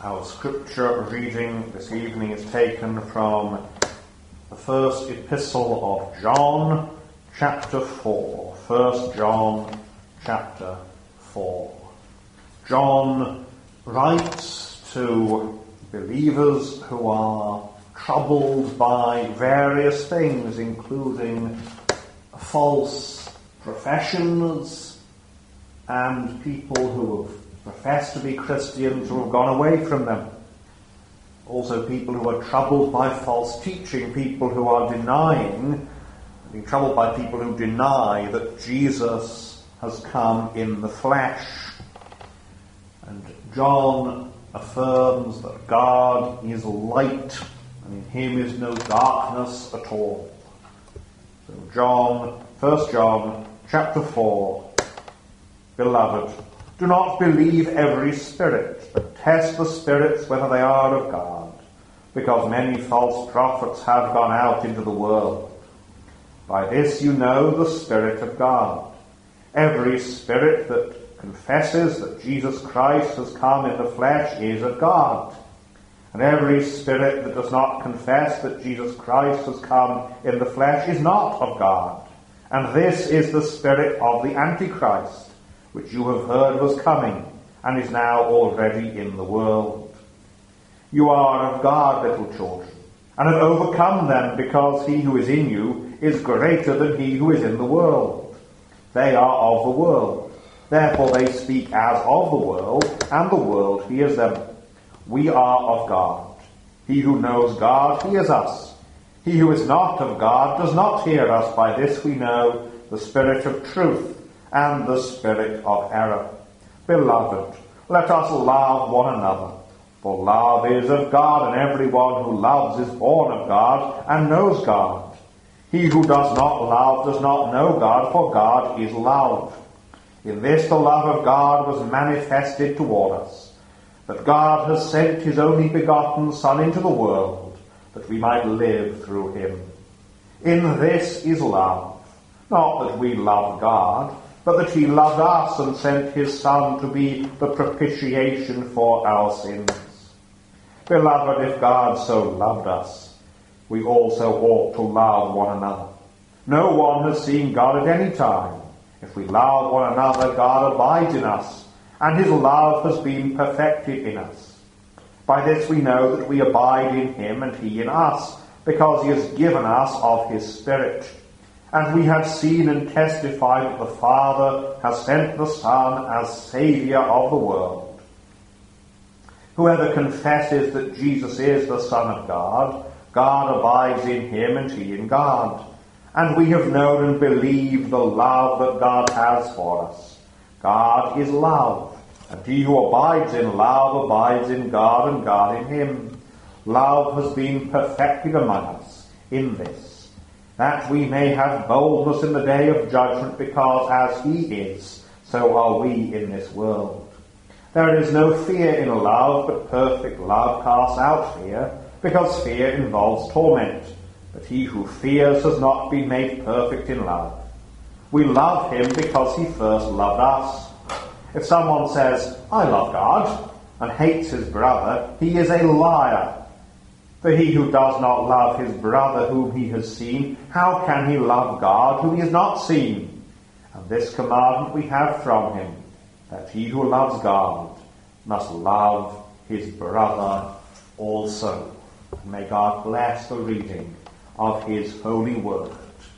Our scripture reading this evening is taken from the first epistle of John, chapter 4. 1 John, chapter 4. John writes to believers who are troubled by various things, including false professions and people who have profess to be Christians who have gone away from them. Also people who are troubled by false teaching, people who are being troubled by people who deny that Jesus has come in the flesh. And John affirms that God is light, and in him is no darkness at all. So 1 John chapter 4, Beloved, do not believe every spirit, but test the spirits whether they are of God, because many false prophets have gone out into the world. By this you know the Spirit of God. Every spirit that confesses that Jesus Christ has come in the flesh is of God. And every spirit that does not confess that Jesus Christ has come in the flesh is not of God. And this is the spirit of the Antichrist, which you have heard was coming, and is now already in the world. You are of God, little children, and have overcome them, because he who is in you is greater than he who is in the world. They are of the world, therefore they speak as of the world, and the world hears them. We are of God. He who knows God hears us. He who is not of God does not hear us. By this we know the spirit of truth and the spirit of error. Beloved, let us love one another, for love is of God, and everyone who loves is born of God and knows God. He who does not love does not know God, for God is love. In this the love of God was manifested toward us, that God has sent his only begotten Son into the world, that we might live through him. In this is love, not that we love God, but that he loved us and sent his Son to be the propitiation for our sins. Beloved, if God so loved us, we also ought to love one another. No one has seen God at any time. If we love one another, God abides in us, and his love has been perfected in us. By this we know that we abide in him and he in us, because he has given us of his Spirit. And we have seen and testified that the Father has sent the Son as Saviour of the world. Whoever confesses that Jesus is the Son of God, God abides in him and he in God. And we have known and believed the love that God has for us. God is love, and he who abides in love abides in God, and God in him. Love has been perfected among us in this, that we may have boldness in the day of judgment, because as he is, so are we in this world. There is no fear in love, but perfect love casts out fear, because fear involves torment. But he who fears has not been made perfect in love. We love him because he first loved us. If someone says, I love God, and hates his brother, he is a liar. For he who does not love his brother whom he has seen, how can he love God whom he has not seen? And this commandment we have from him, that he who loves God must love his brother also. And may God bless the reading of his holy word.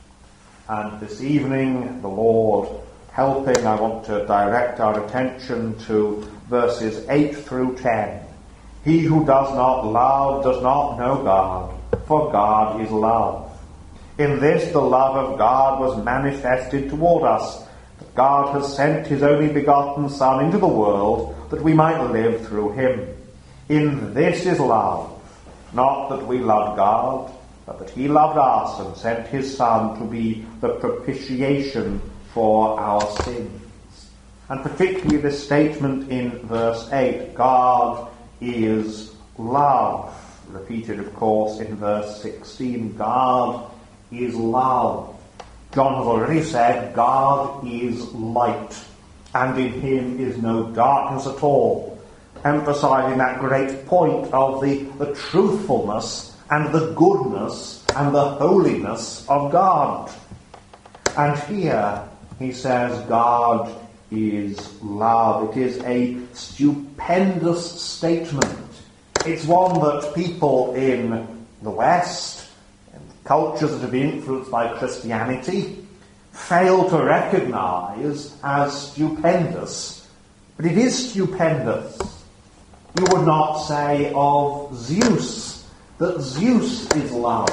And this evening, the Lord helping, I want to direct our attention to verses 8 through 10. He who does not love does not know God, for God is love. In this the love of God was manifested toward us, that God has sent his only begotten Son into the world, that we might live through him. In this is love, not that we loved God, but that he loved us and sent his Son to be the propitiation for our sins. And particularly this statement in verse 8, God is love. Repeated, of course, in verse 16. God is love. John has already said God is light, and in him is no darkness at all. emphasizing that great point of the truthfulness and the goodness and the holiness of God. And here he says God is love. It is a stupendous statement. It's one that people in the West, and cultures that have been influenced by Christianity, fail to recognize as stupendous. But it is stupendous. You would not say of Zeus that Zeus is love,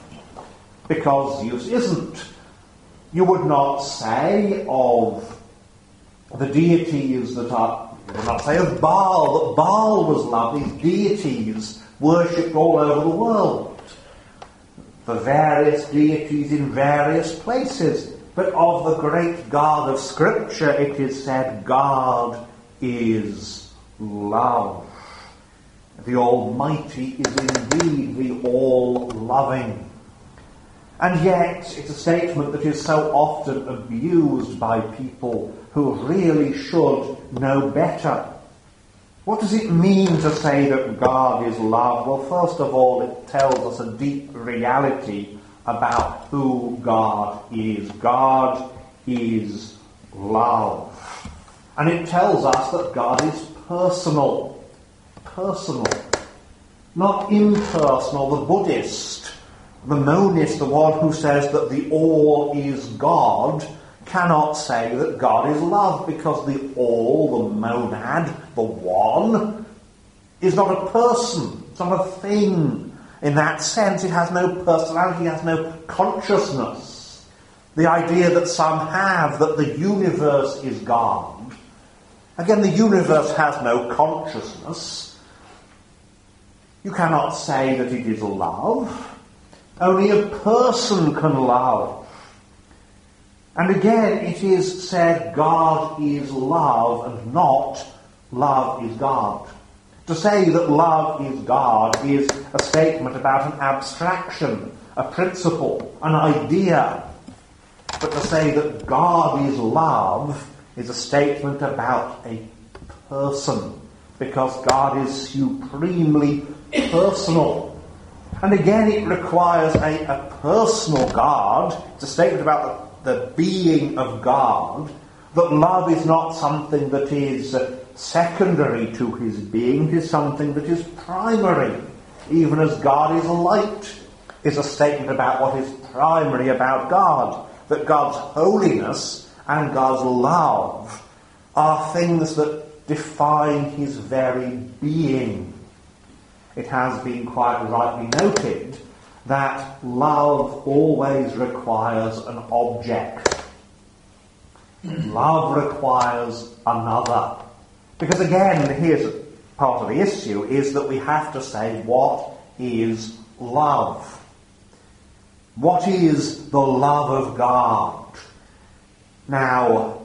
because Zeus isn't. You would not say of the deities that are, you would not say of Baal that Baal was love. These deities worshipped all over the world. The various deities in various places. But of the great God of Scripture it is said, God is love. The Almighty is indeed the all-loving. And yet it's a statement that is so often abused by people who really should know better. What does it mean to say that God is love? Well, first of all, it tells us a deep reality about who God is. God is love. And it tells us that God is personal. Personal. Not impersonal. The Buddhist, the monist, the one who says that the all is God, cannot say that God is love, because the all, the monad, the one, is not a person. It's not a thing. In that sense, it has no personality, it has no consciousness. The idea that some have, that the universe is God. Again, the universe has no consciousness. You cannot say that it is love. Only a person can love. And again, it is said God is love and not love is God. To say that love is God is a statement about an abstraction, a principle, an idea. But to say that God is love is a statement about a person, because God is supremely personal. And again, it requires a personal God. It's a statement about the being of God, that love is not something that is secondary to his being, it is something that is primary. Even as God is light is a statement about what is primary about God, that God's holiness and God's love are things that define his very being. It has been quite rightly noted that love always requires an object. Love requires another. Because again, here's part of the issue, is that we have to say, what is love? What is the love of God? Now,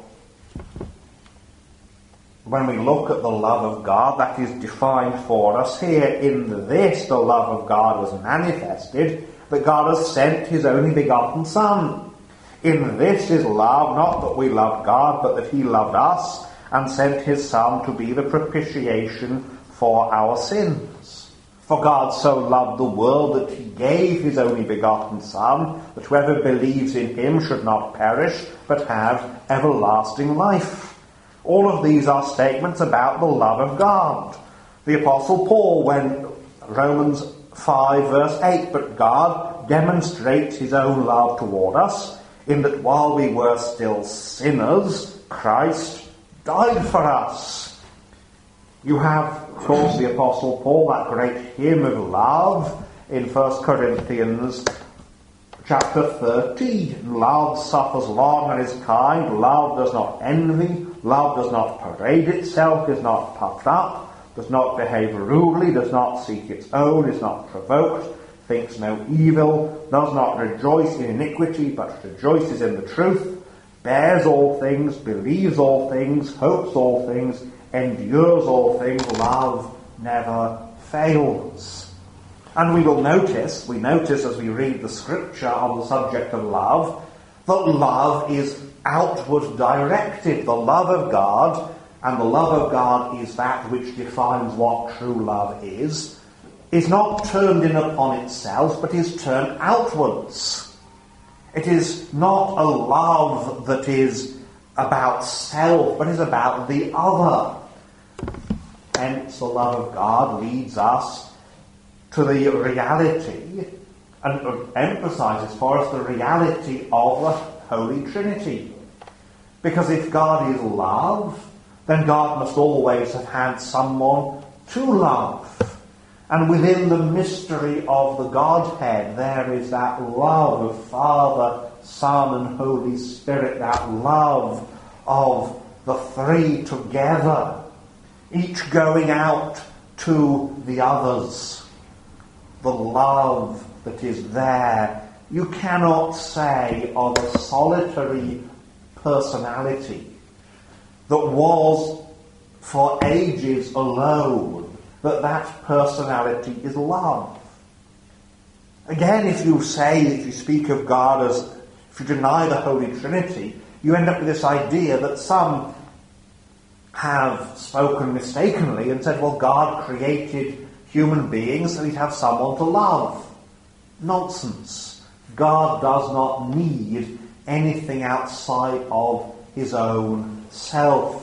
when we look at the love of God, that is defined for us here. In this, the love of God was manifested, that God has sent his only begotten Son. In this is love, not that we loved God, but that he loved us and sent his Son to be the propitiation for our sins. For God so loved the world that he gave his only begotten Son, that whoever believes in him should not perish, but have everlasting life. All of these are statements about the love of God. The Apostle Paul, when Romans 5 verse 8, but God demonstrates his own love toward us, in that while we were still sinners, Christ died for us. You have, of course, the Apostle Paul, that great hymn of love in 1 Corinthians chapter 13. Love suffers long and is kind. Love does not envy. Love does not parade itself, is not puffed up, does not behave rudely, does not seek its own, is not provoked, thinks no evil, does not rejoice in iniquity, but rejoices in the truth, bears all things, believes all things, hopes all things, endures all things. Love never fails. And we notice as we read the scripture on the subject of love, that love is outward directed. The love of God and the love of God is that which defines what true love is not turned in upon itself, but is turned outwards. It is not a love that is about self, but is about the other. Hence, the love of God leads us to the reality and emphasizes for us the reality of the Holy Trinity. Because if God is love, then God must always have had someone to love. And within the mystery of the Godhead, there is that love of Father, Son, and Holy Spirit, that love of the three together, each going out to the others. The love that is there, you cannot say of a solitary personality that was for ages alone, that personality is love. Again, if you speak of God as, if you deny the Holy Trinity, you end up with this idea that some have spoken mistakenly and said, well, God created human beings so he'd have someone to love. Nonsense. God does not need anything outside of his own self.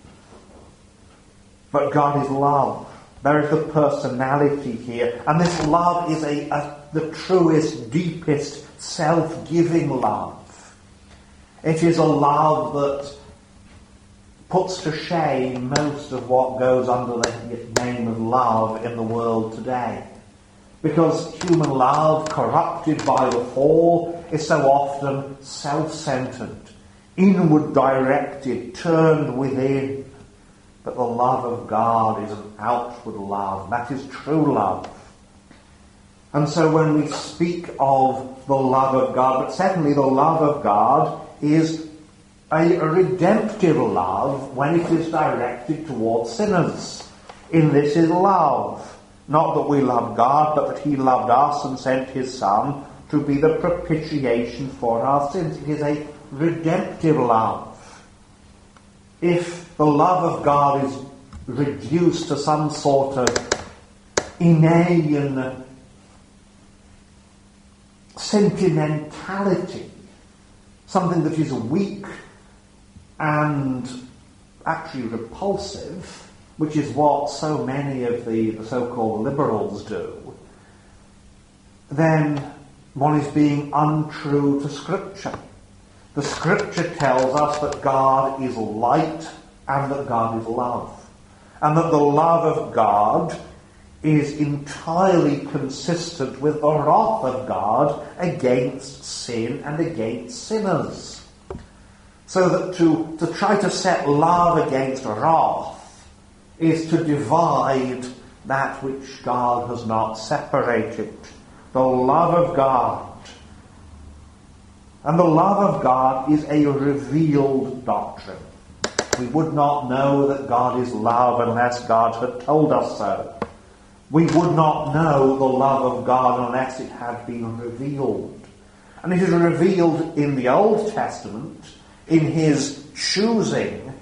But God is love. There is the personality here. And this love is the truest, deepest, self-giving love. It is a love that puts to shame most of what goes under the name of love in the world today. Because human love, corrupted by the fall, is so often self-centered, inward-directed, turned within. But the love of God is an outward love. That is true love. And so when we speak of the love of God, but secondly, the love of God is a redemptive love when it is directed towards sinners. In this is love. Not that we love God, but that he loved us and sent his Son to be the propitiation for our sins. It is a redemptive love. If the love of God is reduced to some sort of inane sentimentality, something that is weak and actually repulsive, which is what so many of the so-called liberals do, then one is being untrue to Scripture. The Scripture tells us that God is light and that God is love. And that the love of God is entirely consistent with the wrath of God against sin and against sinners. So that to try to set love against wrath is to divide that which God has not separated. The love of God. And the love of God is a revealed doctrine. We would not know that God is love unless God had told us so. We would not know the love of God unless it had been revealed. And it is revealed in the Old Testament, in his choosing,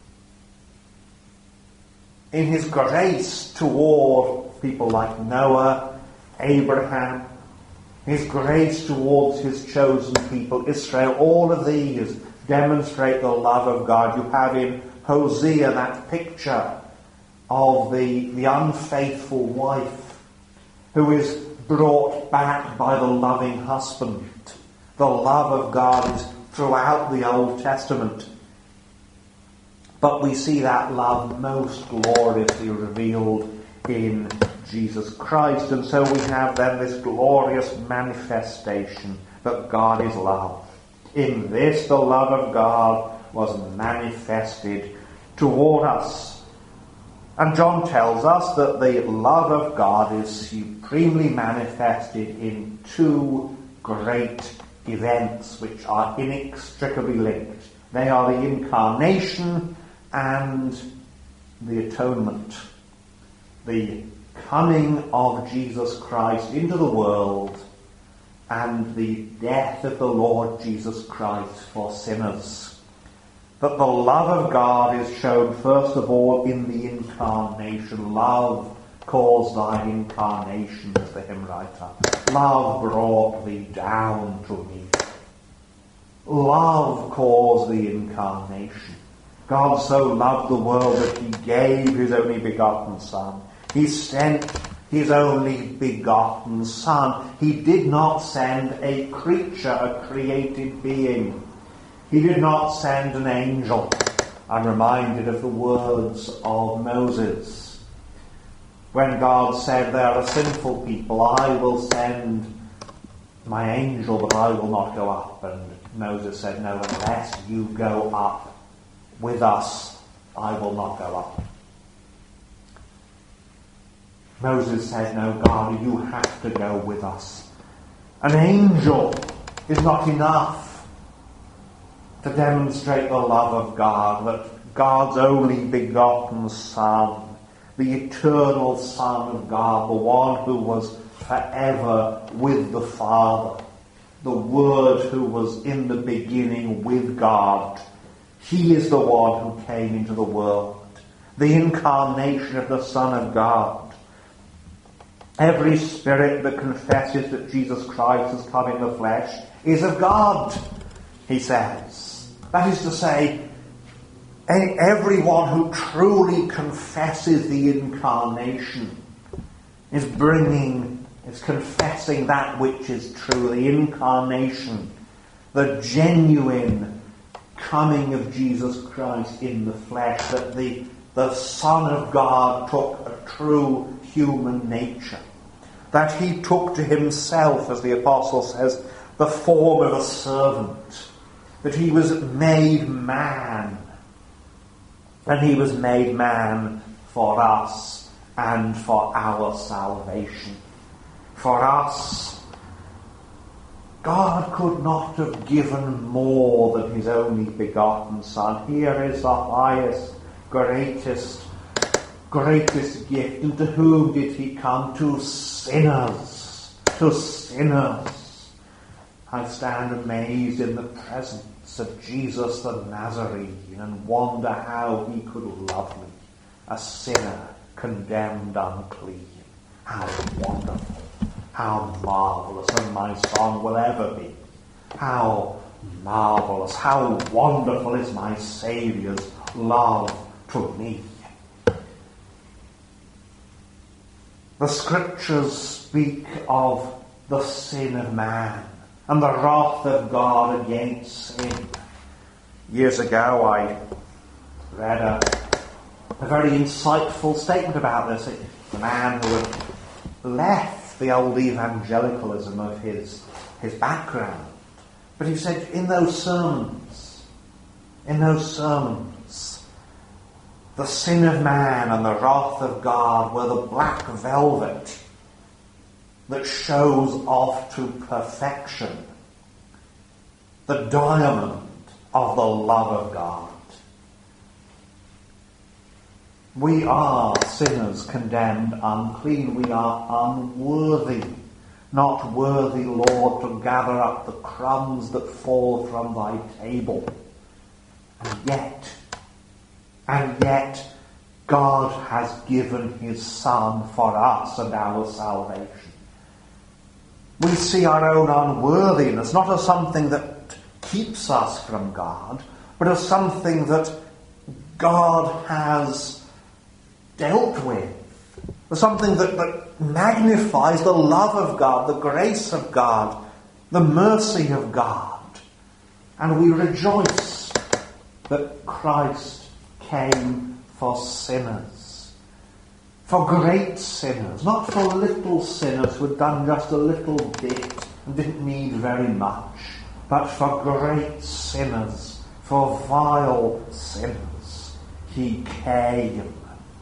in his grace toward people like Noah, Abraham, his grace towards his chosen people, Israel. All of these demonstrate the love of God. You have in Hosea that picture of the unfaithful wife who is brought back by the loving husband. The love of God is throughout the Old Testament. But we see that love most gloriously revealed in Jesus Christ. And so we have then this glorious manifestation that God is love. In this the love of God was manifested toward us. And John tells us that the love of God is supremely manifested in two great events which are inextricably linked. They are the incarnation and the atonement. The coming of Jesus Christ into the world and the death of the Lord Jesus Christ for sinners. that the love of God is shown first of all in the incarnation. Love caused thy incarnation, as the hymn writer. Love brought thee down to me. Love caused the incarnation. God so loved the world that he gave his only begotten Son. He sent his only begotten Son. He did not send a creature, a created being. He did not send an angel. I'm reminded of the words of Moses. When God said, "They are a sinful people, I will send my angel, but I will not go up." And Moses said, "No, unless you go up with us, I will not go up." Moses said, "No, God, you have to go with us." An angel is not enough to demonstrate the love of God, that God's only begotten Son, the eternal Son of God, the one who was forever with the Father, the Word who was in the beginning with God, he is the one who came into the world, the incarnation of the Son of God. Every spirit that confesses that Jesus Christ has come in the flesh is of God, he says. That is to say, everyone who truly confesses the incarnation is confessing that which is true, the incarnation, the genuine coming of Jesus Christ in the flesh, that the Son of God took a true human nature, that he took to himself, as the apostle says, the form of a servant, that he was made man, and he was made man for us and for our salvation. For us, God could not have given more than his only begotten Son. Here is the highest, greatest gift. And to whom did he come? To sinners. To sinners. I stand amazed in the presence of Jesus the Nazarene and wonder how he could love me, a sinner condemned unclean. How wonderful, how marvellous, and my song will ever be. How marvellous, how wonderful is my Saviour's love to me. The Scriptures speak of the sin of man and the wrath of God against sin. Years ago I read a very insightful statement about this. The man who had left the old evangelicalism of his background. But he said in those sermons, the sin of man and the wrath of God were the black velvet that shows off to perfection the diamond of the love of God. We are sinners condemned unclean. We are unworthy, not worthy, Lord, to gather up the crumbs that fall from thy table. And yet, God has given his Son for us and our salvation. We see our own unworthiness not as something that keeps us from God, but as something that God has dealt with. As something that magnifies the love of God, the grace of God, the mercy of God. And we rejoice that Christ came for sinners. For great sinners, not for little sinners who had done just a little bit and didn't need very much, but for great sinners, for vile sinners, he came.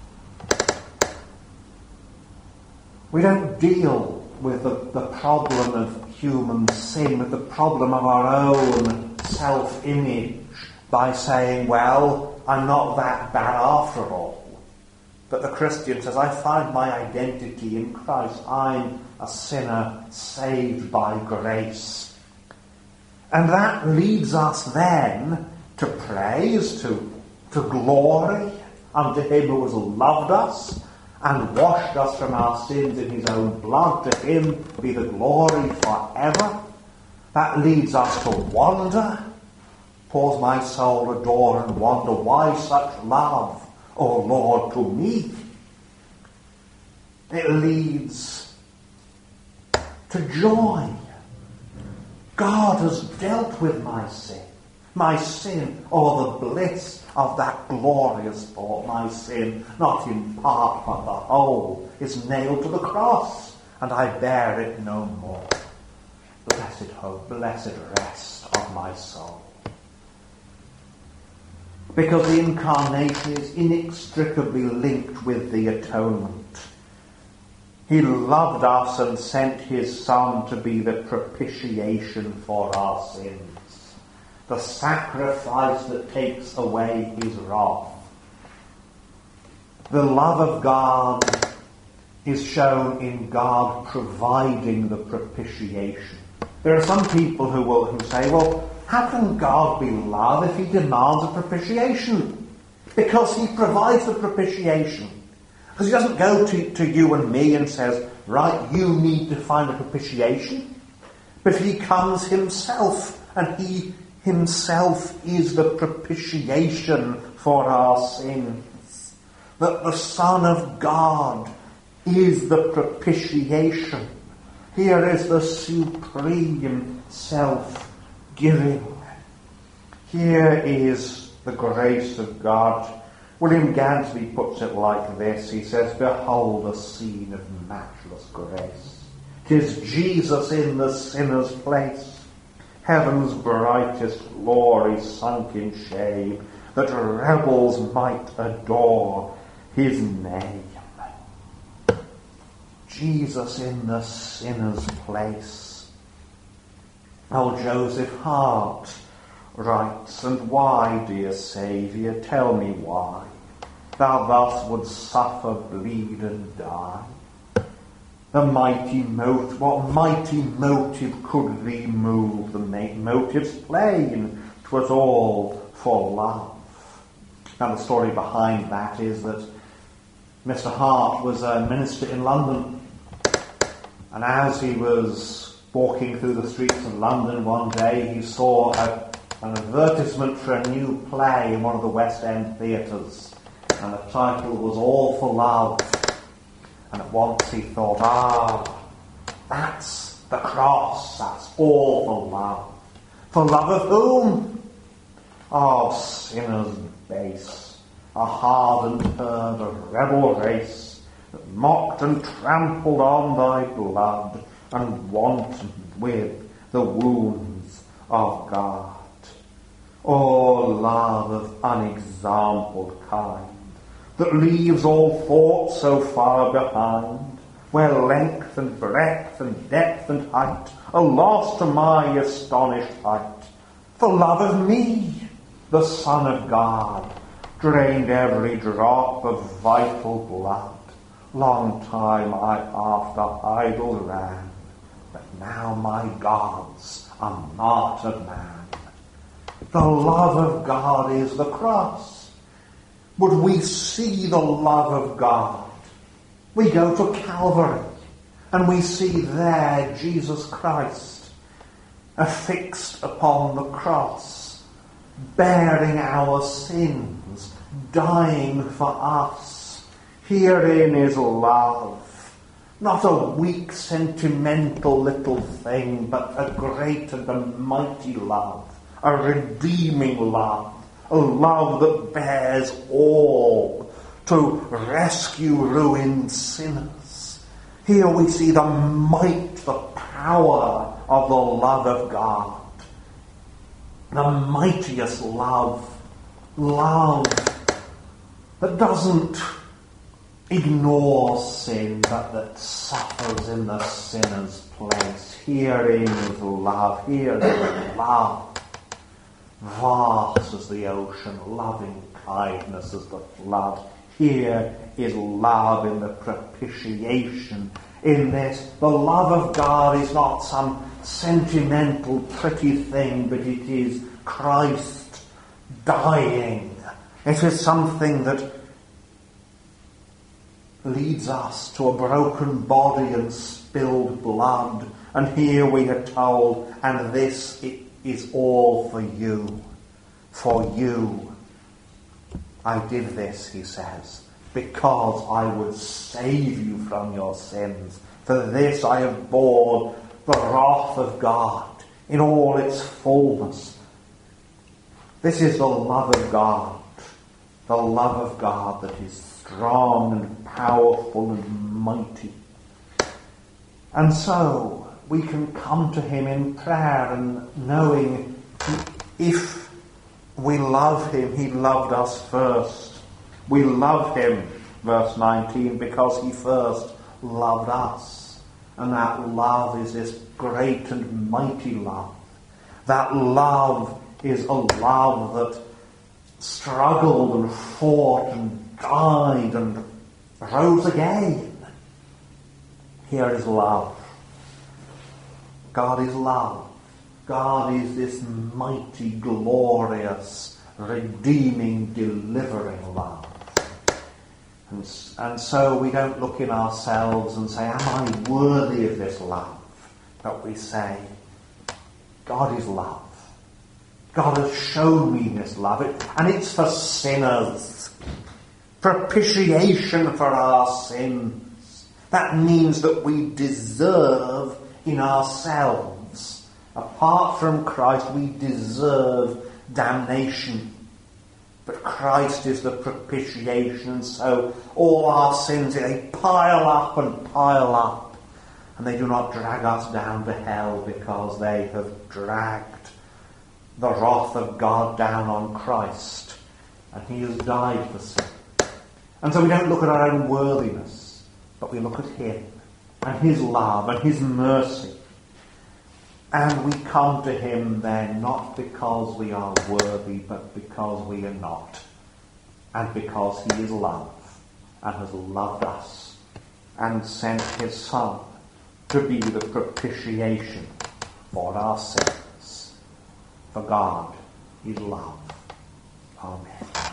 We don't deal with the problem of human sin, with the problem of our own self-image by saying, well, I'm not that bad after all. But the Christian says, I find my identity in Christ. I'm a sinner saved by grace. And that leads us then to praise, to glory unto him who has loved us and washed us from our sins in his own blood. To him be the glory forever. That leads us to wonder. Pause my soul, adore and wonder, why such love, O Lord, to me? It leads to joy. God has dealt with my sin, or the bliss of that glorious thought. My sin, not in part but the whole, is nailed to the cross, and I bear it no more. Blessed hope, blessed rest of my soul. Because the incarnation is inextricably linked with the atonement. He loved us and sent his Son to be the propitiation for our sins, the sacrifice that takes away his wrath. The love of God is shown in God providing the propitiation. There are some people who say, well, how can God be love if he demands a propitiation? Because he provides the propitiation. Because he doesn't go to you and me and says, right, you need to find a propitiation. But he comes himself, and he himself is the propitiation for our sins. That the Son of God is the propitiation. Here is the supreme self-giving. Here is the grace of God. William Gansby puts it like this. He says, behold a scene of matchless grace. 'Tis Jesus in the sinner's place, heaven's brightest glory sunk in shame, that rebels might adore his name. Jesus in the sinner's place. Old Joseph Hart writes, and why, dear Saviour, tell me why thou thus wouldst suffer, bleed and die? What mighty motive could thee move? The motive's plain, 'twas all for love. Now the story behind that is that Mr. Hart was a minister in London, and as he was walking through the streets of London one day, he saw an advertisement for a new play in one of the West End theatres, and the title was All for Love. And at once he thought, that's the cross, that's all for love. For love of whom? Oh, sinners base, a hardened herd, a rebel race, that mocked and trampled on thy blood, and wantoned with the wounds of God. Oh, love of unexampled kind, that leaves all thought so far behind, where length and breadth and depth and height are lost to my astonished height. For love of me, the Son of God, drained every drop of vital blood. Long time I after idols ran, but now my gods are martyred man. The love of God is the cross. Would we see the love of God? We go to Calvary, and we see there Jesus Christ affixed upon the cross, bearing our sins, dying for us. Herein is love, not a weak, sentimental little thing, but a great and a mighty love, a redeeming love, a love that bears all to rescue ruined sinners. Here we see the might, the power of the love of God. The mightiest love that doesn't ignore sin, but that suffers in the sinner's place. Herein is love, here is love. Vast as the ocean, loving kindness as the flood. Here is love in the propitiation. In this, the love of God is not some sentimental, pretty thing, but it is Christ dying. It is something that leads us to a broken body and spilled blood. And here we are told, and this is all for you. For you. I did this, he says, because I would save you from your sins. For this I have borne the wrath of God in all its fullness. This is the love of God. The love of God that is strong and powerful and mighty. And so we can come to him in prayer and knowing if we love him, he loved us first. We love him, verse 19, because he first loved us. And that love is this great and mighty love. That love is a love that struggled and fought and died and rose again. Here is love. God is love. God is this mighty, glorious, redeeming, delivering love. And so we don't look in ourselves and say, am I worthy of this love? But we say, God is love. God has shown me this love. And it's for sinners. Propitiation for our sins. That means that we deserve in ourselves. Apart from Christ, we deserve damnation. But Christ is the propitiation, so all our sins, they pile up and pile up. And they do not drag us down to hell because they have dragged the wrath of God down on Christ. And he has died for sin. And so we don't look at our own worthiness, but we look at him and his love and his mercy. And we come to him then not because we are worthy, but because we are not. And because he is love and has loved us and sent his Son to be the propitiation for our sins. For God is love. Amen.